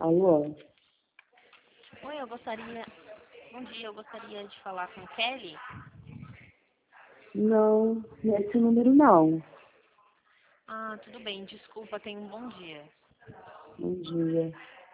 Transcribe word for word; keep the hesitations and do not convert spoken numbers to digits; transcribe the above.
Alô? Oi, eu gostaria. Bom dia, eu gostaria de falar com Kelly. Não, nesse número não. Ah, tudo bem, desculpa, tenha um bom dia. Bom dia.